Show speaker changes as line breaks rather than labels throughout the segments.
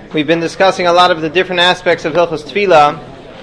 We've been discussing a lot of the different aspects of Hilchos Tefillah,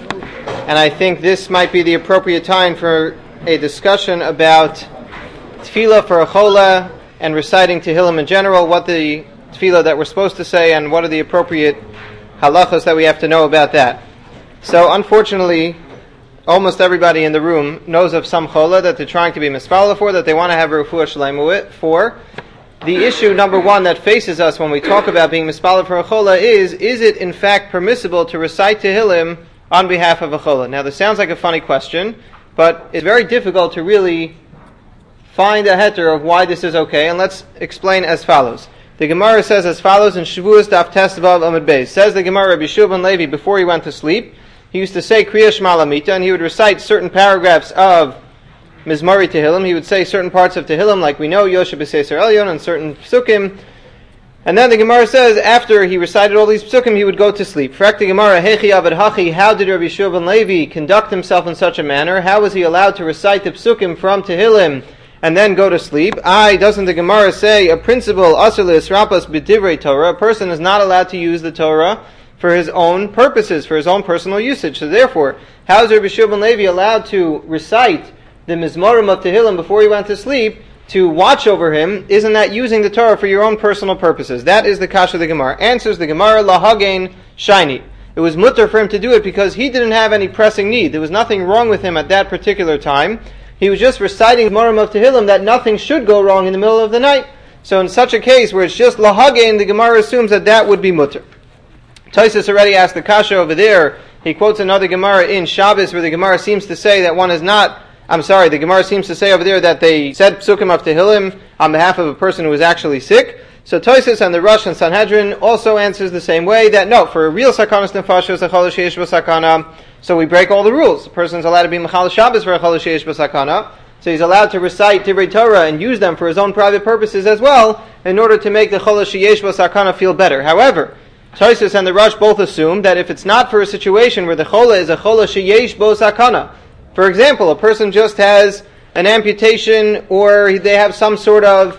and I think this might be the appropriate time for a discussion about Tefillah for a Chola and reciting Tehillim in general, what the Tefillah that we're supposed to say, and what are the appropriate halachos that we have to know about that. So, unfortunately, almost everybody in the room knows of some Chola that they're trying to be mispala for, that they want to have a refuah shleima for. The issue number one that faces us when we talk about being mispala for a Chola is it in fact permissible to recite Tehillim on behalf of a Chola? Now, this sounds like a funny question, but it's very difficult to really find a heter of why this is okay, and let's explain as follows. The Gemara says as follows in Shavuos Daf Tes Vav Amud Beis. Says the Gemara, Rabbi Shua ben Levi, before he went to sleep, he used to say Kriya Shema Lamita, and he would recite certain paragraphs of Mizmari Tehillim. He would say certain parts of Tehillim, like we know, Yoshe B'Seser Elyon, and certain Psukim. And then the Gemara says, after he recited all these Psukim, he would go to sleep. Frak the Gemara, Hechi Avad Hachi, how did Rabbi Shua ben Levi conduct himself in such a manner? How was he allowed to recite the Psukim from Tehillim and then go to sleep? Doesn't the Gemara say a principle, Asulis Rapas B'Divrei Torah, a person is not allowed to use the Torah for his own purposes, for his own personal usage. So therefore, how is Rabbi Shua ben Levi allowed to recite the Mizmorim of Tehillim before he went to sleep to watch over him? Isn't that using the Torah for your own personal purposes? That is the kasha of the Gemara. Answers the Gemara, Lahagein Shaini. It was mutter for him to do it because he didn't have any pressing need. There was nothing wrong with him at that particular time. He was just reciting Mizmorim of Tehillim that nothing should go wrong in the middle of the night. So in such a case where it's just Lahagein, the Gemara assumes that would be mutter. Tosfos already asked the kasha over there. He quotes another Gemara in Shabbos where the Gemara seems to say that one is not the Gemara seems to say over there that they said Psukim of Tehillim on behalf of a person who was actually sick. So Tosfos and the Rosh and Sanhedrin also answers the same way, that no, for a real Sakanas Nefashos, a Chol Sheish B'Sakana, so we break all the rules. The person is allowed to be Mechal Shabbos for a Chol Sheish B'Sakana, so he's allowed to recite Divrei Torah and use them for his own private purposes as well, in order to make the Chol Sheish B'Sakana feel better. However, Tosfos and the Rosh both assume that if it's not for a situation where the Chola is a Chol Sheish B'Sakana, for example, a person just has an amputation or they have some sort of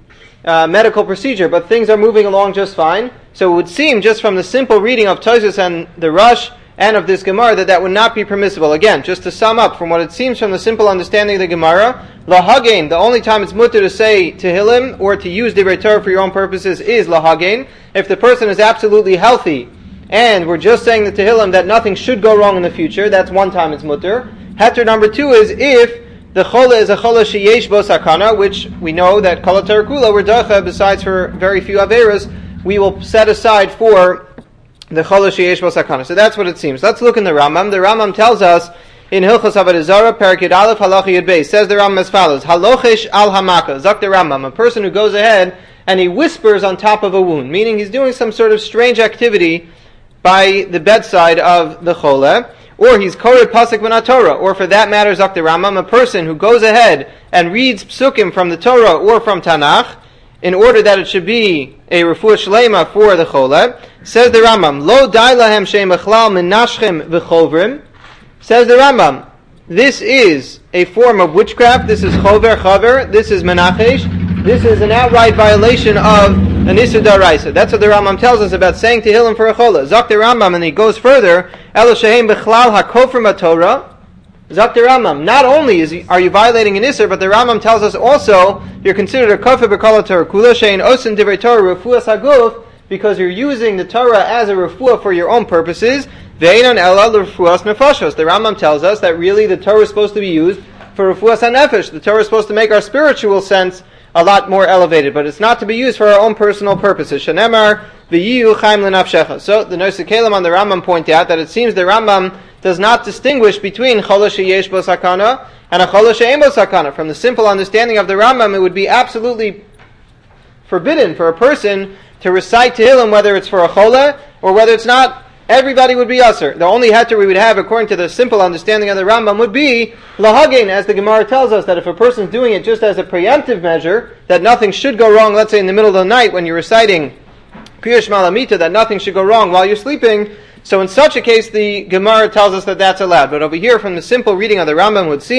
medical procedure, but things are moving along just fine. So it would seem, just from the simple reading of Tosfos and the Rosh and of this Gemara, that would not be permissible. Again, just to sum up, from what it seems from the simple understanding of the Gemara, Lahagein, the only time it's mutter to say Tehillim or to use Divrei Torah for your own purposes is Lahagein. If the person is absolutely healthy and we're just saying the Tehillim that nothing should go wrong in the future, that's one time it's mutter. Heter number two is if the Chola is a Chola Sheyesh Bo Sakana, which we know that Kol HaTorah Kula, we're Dacha, besides for very few Averas, we will set aside for the Chola Sheyesh Bo Sakana. So that's what it seems. Let's look in the Rambam. The Rambam tells us in Hilchos Avodah Zarah, Perek Yud Aleph, Halacha Yud Beis, says the Rambam as follows: Halochesh al Hamaka, Zak the Rambam, a person who goes ahead and he whispers on top of a wound, meaning he's doing some sort of strange activity by the bedside of the Chola. Or he's quoted Pasuk Min Torah, or for that matter, Zak the Rambam, a person who goes ahead and reads Psukim from the Torah or from Tanakh, in order that it should be a refuah shleima for the Chola. Says the Rambam, Lo dai lahem she'em echlal min nashchem v'chovrim. Says the Rambam, this is a form of witchcraft, this is chover, this is menachesh, this is an outright violation of an Isur D'Oraisa. That's what the Rambam tells us about saying Tehillim for a Chola. Zak the Rambam, and he goes further, Elo shehem bechlal hakofrim Torah. Zak the Rambam, not only are you violating an Isur, but the Rambam tells us also you're considered a kofir b'kol Torah kula shein osin divrei Torah refuas haguf, because you're using the Torah as a refuah for your own purposes. Ve'enon ela l'refuas nefashos. The Rambam tells us that really the Torah is supposed to be used for refuas hanefesh. The Torah is supposed to make our spiritual sense a lot more elevated, but it's not to be used for our own personal purposes. Shenemar v'yiyu chaim l'nafshecha. So the Nosei Kelim on the Rambam point out that it seems the Rambam does not distinguish between Chola Sheyesh Bo Sakana and a Chola She'ein Bo Sakana. From the simple understanding of the Rambam, it would be absolutely forbidden for a person to recite Tehillim, whether it's for a Chola or whether it's not. Everybody would be Asur. The only heter we would have, according to the simple understanding of the Rambam, would be Lahagein, as the Gemara tells us, that if a person's doing it just as a preemptive measure, that nothing should go wrong, let's say in the middle of the night when you're reciting Kriya Shema Lamita, that nothing should go wrong while you're sleeping. So in such a case, the Gemara tells us that that's allowed. But over here, from the simple reading of the Rambam, would seem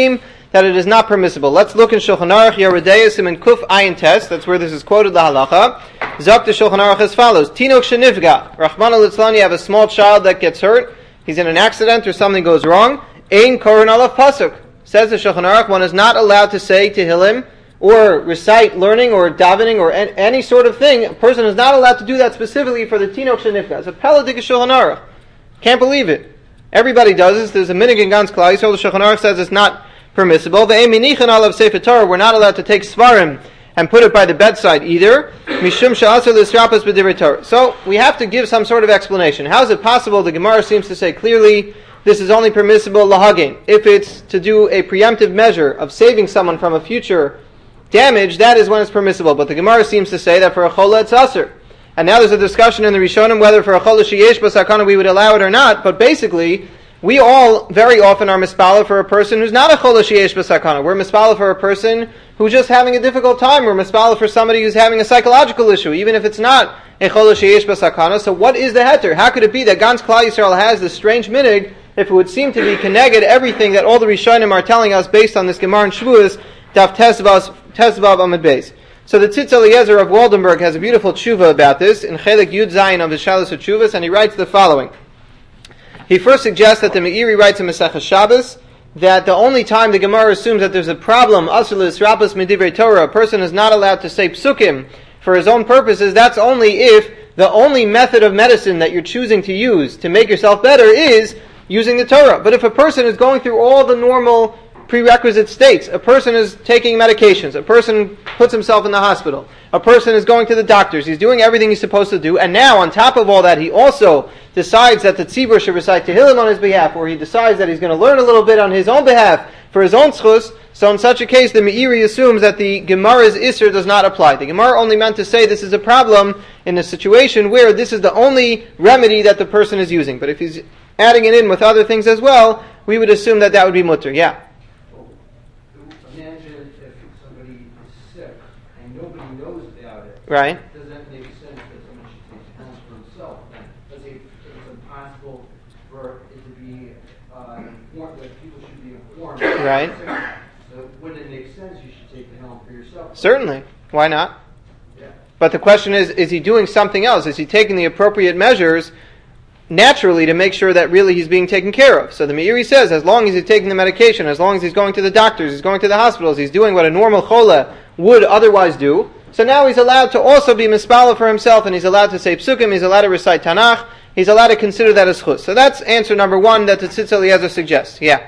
that it is not permissible. Let's look in Shulchan Aruch Yoreh Deah Siman Kuf Ayin Tes. That's where this is quoted la halacha. Zok the Shulchan Aruch as follows: Tinok shenifga, Rachmana litzlan, you have a small child that gets hurt. He's in an accident or something goes wrong. Ein korin alav pasuk. Says the Shulchan Aruch, one is not allowed to say Tehillim or recite learning or davening or any sort of thing. A person is not allowed to do that specifically for the Tinok shenifga. It's a peladik Shulchan Aruch. Can't believe it. Everybody does this. There's a minig in Gans Klal Yisrael. The Shulchan Aruch says it's not permissible. Ve'em minichan alav sefer Torah. We're not allowed to take svarim and put it by the bedside either. Mishum she'asur l'srapas b'divrei Torah. So we have to give some sort of explanation. How is it possible? The Gemara seems to say clearly this is only permissible lahagin. If it's to do a preemptive measure of saving someone from a future damage, that is when it's permissible. But the Gemara seems to say that for a chola it's asur. And now there's a discussion in the Rishonim whether for a chola sheyesh b'sakana we would allow it or not. But basically, we all very often are mispala for a person who's not a chola sheyesh b'sakana. We're mispala for a person who's just having a difficult time. We're mispala for somebody who's having a psychological issue, even if it's not a chola sheyesh b'sakana. So what is the heter? How could it be that Gans Klal Yisrael has this strange minig if it would seem to be connected everything that all the Rishonim are telling us based on this Gemara in Shavuos, Daf Tesvav Amud Beis? So the Tzitz Eliezer of Waldenberg has a beautiful tshuva about this in Chelik Yud Zayin of his Shalos HaTshuvas, and he writes the following. He first suggests that the Meiri writes in Masechah Shabbos that the only time the Gemara assumes that there's a problem, asur l'israpas midivrei Torah, a person is not allowed to say psukim for his own purposes, that's only if the only method of medicine that you're choosing to use to make yourself better is using the Torah. But if a person is going through all the normal prerequisite states, a person is taking medications, a person puts himself in the hospital, a person is going to the doctors, he's doing everything he's supposed to do, and now on top of all that he also decides that the tzibur should recite Tehillim on his behalf, or he decides that he's going to learn a little bit on his own behalf for his own schus. So in such a case the Meiri assumes that the Gemara's Isser does not apply. The Gemara only meant to say this is a problem in a situation where this is the only remedy that the person is using. But if he's adding it in with other things as well, we would assume that that would be mutter. Yeah?
Imagine if somebody is sick and nobody knows about it.
Right.
Does that make sense that someone should take the counsel for himself? Then, let's say it's impossible for it to be informed, that people should be informed.
Right.
So wouldn't it make sense you should take the helm for yourself?
Certainly. Why not?
Yeah.
But the question is he doing something else? Is he taking the appropriate measures naturally to make sure that really he's being taken care of? So the Meiri says, as long as he's taking the medication, as long as he's going to the doctors, he's going to the hospitals, he's doing what a normal chola would otherwise do, so now he's allowed to also be mispala for himself, and he's allowed to say psukim, he's allowed to recite Tanakh, he's allowed to consider that as chus. So that's answer number one that the Tzitz Eliezer suggests. Yeah?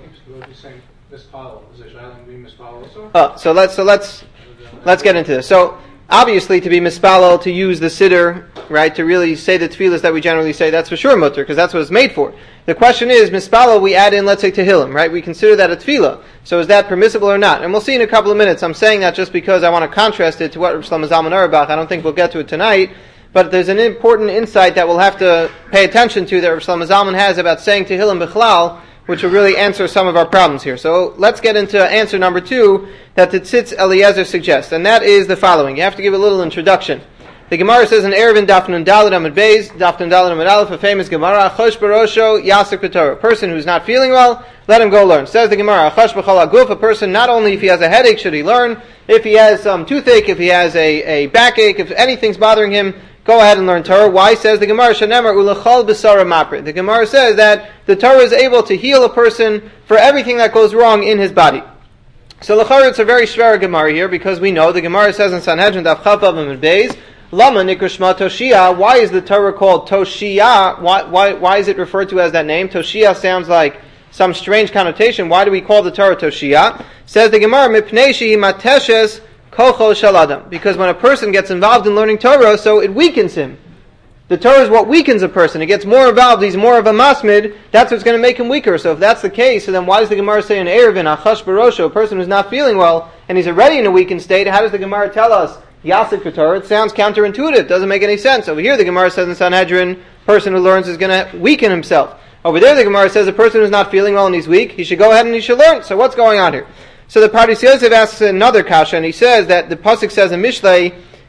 So let's get into this. So obviously, to be mispalel, to use the siddur, right, to really say the tefillas that we generally say, that's for sure mutter, because that's what it's made for. The question is, mispalel, we add in, let's say, tehillim, right? We consider that a tefillah. So is that permissible or not? And we'll see in a couple of minutes. I'm saying that just because I want to contrast it to what Rav Shlomo Zalman Auerbach. I don't think we'll get to it tonight, but there's an important insight that we'll have to pay attention to that Rav Shlomo Zalman has about saying tehillim bichlal, which will really answer some of our problems here. So let's get into answer number two that the Tzitz Eliezer suggests, and that is the following. You have to give a little introduction. The Gemara says in Erevin Daf Nun Daled Amud Beis, Daf Nun Daled Amud Aleph, a famous Gemara, Chosh Barosho Yasek B'Torah. A person who's not feeling well, let him go learn. Says the Gemara, Chosh B'Chol HaGuf, a person not only if he has a headache should he learn, if he has some toothache, if he has a backache, if anything's bothering him, go ahead and learn Torah. Why? Says the Gemara, Shanemar Ulechol B'Sara Maprit. The Gemara says that the Torah is able to heal a person for everything that goes wrong in his body. So l'chara, it's a very shver Gemara here, because we know the Gemara says in Sanhedrin Daf Chaf Vav Amud Beis, Lama Nikra Shma Toshia. Why is the Torah called Toshia? Why is it referred to as that name? Toshia sounds like some strange connotation. Why do we call the Torah Toshia? Says the Gemara, Mipnei shehi mateshes kocho shaladam. Because when a person gets involved in learning Torah, so it weakens him. The Torah is what weakens a person. It gets more involved. He's more of a masmid. That's what's going to make him weaker. So if that's the case, so then why does the Gemara say in Erevin, Achash Barosho, a person who's not feeling well, and he's already in a weakened state, how does the Gemara tell us Yasek Torah? It sounds counterintuitive. It doesn't make any sense. Over here the Gemara says in Sanhedrin, person who learns is going to weaken himself. Over there the Gemara says a person who's not feeling well and he's weak, he should go ahead and he should learn. So what's going on here? So the Pardes Yosef asks another kasha, and he says that the pasuk says in Mishlei,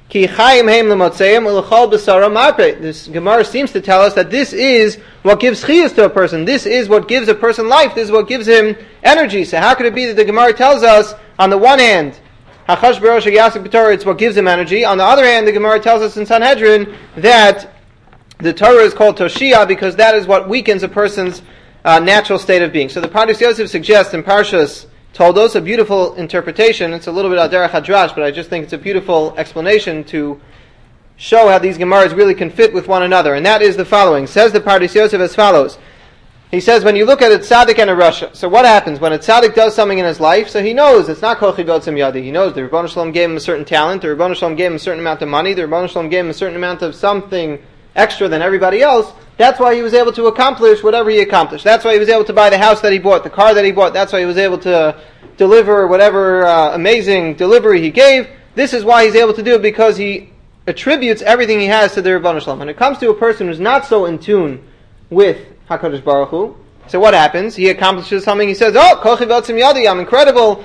Ki chayim heim lemotzeim ulechol b'sara marpe. This Gemara seems to tell us that this is what gives chiyus to a person. This is what gives a person life. This is what gives him energy. So how could it be that the Gemara tells us, on the one hand, Hachash Barosh Yasik B'Torah, it's what gives him energy. On the other hand, the Gemara tells us in Sanhedrin that the Torah is called Toshia because that is what weakens a person's natural state of being. So the Pardes Yosef suggests in Parshas Toldos a beautiful interpretation. It's a little bit Aderech Hadrash, but I just think it's a beautiful explanation to show how these Gemaras really can fit with one another. And that is the following. Says the Pardes Yosef as follows. He says, when you look at a tzaddik and a rasha, so what happens? When a tzaddik does something in his life, so he knows it's not kochi v'otzim yadi. He knows the Rebbeinu Shalom gave him a certain talent, the Rebbeinu Shalom gave him a certain amount of money, the Rebbeinu Shalom gave him a certain amount of something extra than everybody else. That's why he was able to accomplish whatever he accomplished. That's why he was able to buy the house that he bought, the car that he bought. That's why he was able to deliver whatever amazing delivery he gave. This is why he's able to do it, because he attributes everything he has to the Rebbeinu Shalom. When it comes to a person who's not so in tune with HaKadosh Baruch Hu, so what happens? He accomplishes something, he says, oh, kochi v'otzim yadi, I'm incredible.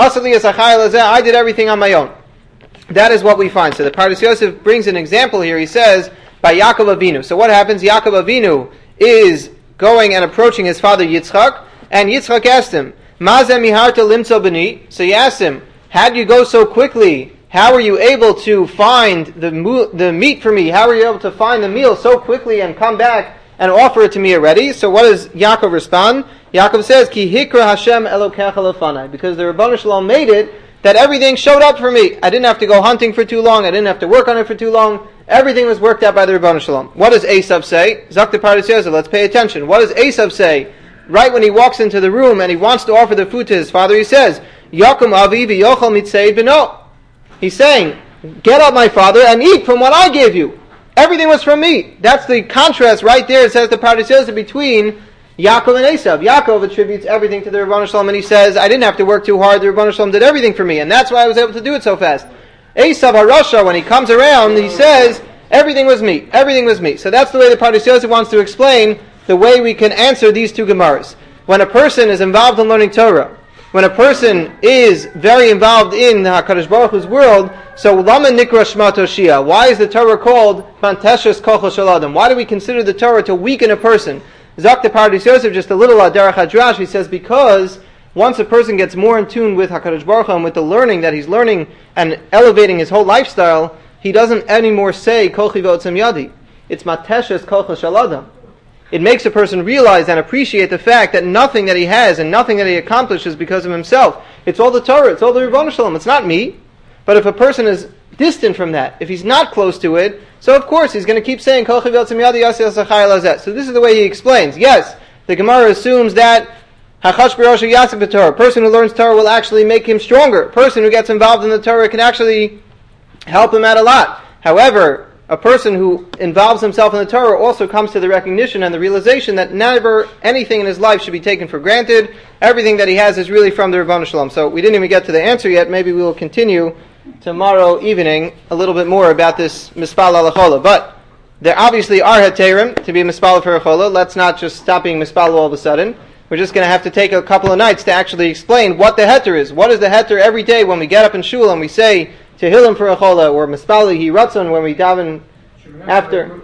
I did everything on my own. That is what we find. So the Pardes Yosef brings an example here. He says, by Yaakov Avinu. So what happens? Yaakov Avinu is going and approaching his father Yitzchak, and Yitzchak asked him, Mazeh miharta limtzo b'ni? So he asked him, how do you go so quickly? How were you able to find the meat for me? How were you able to find the meal so quickly and come back and offer it to me already? So what does Yaakov respond? Yaakov says, Ki hikra Hashem Elokecha lefanai. Because the Rebbeinu Shalom made it that everything showed up for me. I didn't have to go hunting for too long. I didn't have to work on it for too long. Everything was worked out by the Rebbeinu Shalom. What does Esav say? Zak the Pardes Yosef, let's pay attention. What does Esav say? Right when he walks into the room and he wants to offer the food to his father, he says, Yakum avi v'yochel mitzeid b'no. He's saying, get up, my father, and eat from what I gave you. Everything was from me. That's the contrast right there. It says the Pardes Yosef between Yaakov and Esav. Yaakov attributes everything to the Rebbeinu Shalom, and he says, I didn't have to work too hard. The Rebbeinu Shalom did everything for me, and that's why I was able to do it so fast. Esav HaRasha, when he comes around, he says, everything was me. Everything was me. So that's the way the Pardes Yosef wants to explain the way we can answer these two Gemaras. When a person is involved in learning Torah, when a person is very involved in the HaKadosh Baruch Hu's world, so Lama Nikra Shema Toshia. Why is the Torah called Panteshus Kochel Shel Adam? Why do we consider the Torah to weaken a person? Zak the Pardes Yosef, just a little Aderech Hadrash, he saes, because once a person gets more in tune with HaKadosh Baruch Hu and with the learning that he's learning and elevating his whole lifestyle, he doesn't anymore say Kochi v'otzim yadi. It's Mateshes Kochel Shel Adam. It makes a person realize and appreciate the fact that nothing that he has and nothing that he accomplishes because of himself. It's all the Torah, it's all the Rebbeinu Shalom, it's not me. But if a person is distant from that, if he's not close to it, so of course he's going to keep saying, Kochi v'otzim yadi yasi asachai lazet. So this is the way he explains. Yes, the Gemara assumes that Hachash b'rosh yasik b'Torah, a person who learns Torah will actually make him stronger. A person who gets involved in the Torah can actually help him out a lot. However, a person who involves himself in the Torah also comes to the recognition and the realization that never anything in his life should be taken for granted. Everything that he has is really from the Rebbeinu Shalom. So we didn't even get to the answer yet. Maybe we will continue tomorrow evening a little bit more about this mispal al chola. But there obviously are heterim to be mispal for a chola. Let's not just stop being mispal all of a sudden. We're just going to have to take a couple of nights to actually explain what the heter is. What is the heter every day when we get up in shul and we say Tehillim for a chola, or mispali hi ratzon when we daven after.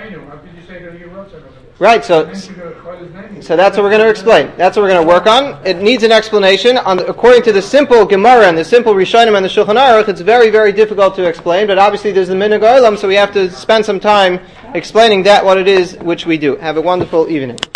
Right, so that's what we're going to explain. That's what we're going to work on. It needs an explanation. According to the simple Gemara and the simple Rishonim and the Shulchan Aruch, it's very, very difficult to explain, but obviously there's the Minhag Olam, so we have to spend some time explaining that, what it is, which we do. Have a wonderful evening.